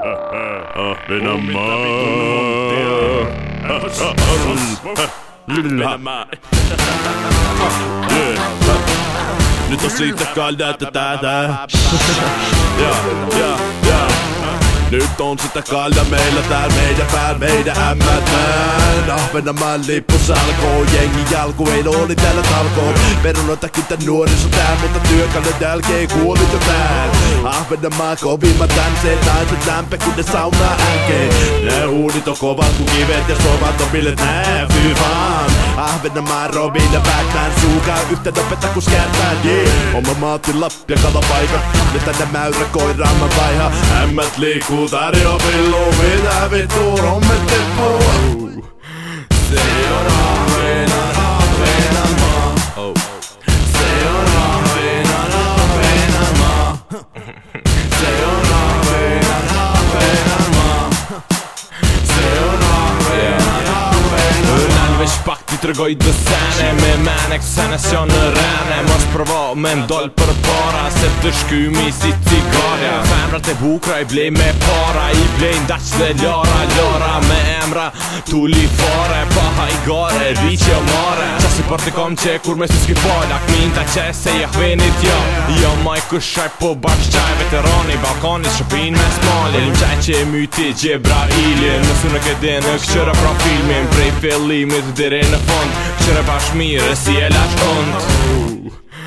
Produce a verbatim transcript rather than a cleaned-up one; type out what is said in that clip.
Ahvenanmaa. Nyt on siitä kaldetta tätä. Ja, ja, ja. Nyt on sitä kalja meillä tääl meidän päällä, meidän ämmät. Ahvenanmaan lippu salkoo, jengi jalku, ei oli täällä talkoo. Perunoita kyttä nuoriso tää, mutta työkalun jälkeen kuolit jo tääl. Ahvenanmaa kovimmat tänseet, naiset lämpö kun ne saunaa änkee. Nää huudit on kovat kun kivet ja sovat on bilet nää, fyy vaan. Ahvenanmaa Robin ja Batman suukaa yhtä nopetta kun Scatman, yeah. Oma maatti Lappi ja kalapaikat, ne tänne mäyrä koiraan mä vaiha. Ämmät liikkuu tarjoa pilluun, mitä vittu rommetti puu. Se on Ahvenan, Ahvenanmaa. Se on Ahvenan, Ahvenanmaa. Se on Ahvenan, Ahvenanmaa. Se on Ahvenan, Ahvenanmaa. Nalvesh trăgoi de sene med mänexene känner räne. Måste prova men doll per para. Sätter skumi sitt i garja. Femra till bokra i bli med para. I bli en dagsle lara lara med emra. Tuli fare paha i gare. Riche och mare. Chassi porti kom che kurme siski polak. Minta che säger venit ja. Jag Michael Shai på bakstjaj. Veteran i balkon i Chopin med smal. Elim tjej che myti Jebrailien. Men sunna ke den ök köra bra filmen. Brej fel limit. Det är en fond. Köra bärs mer, se lärs hund.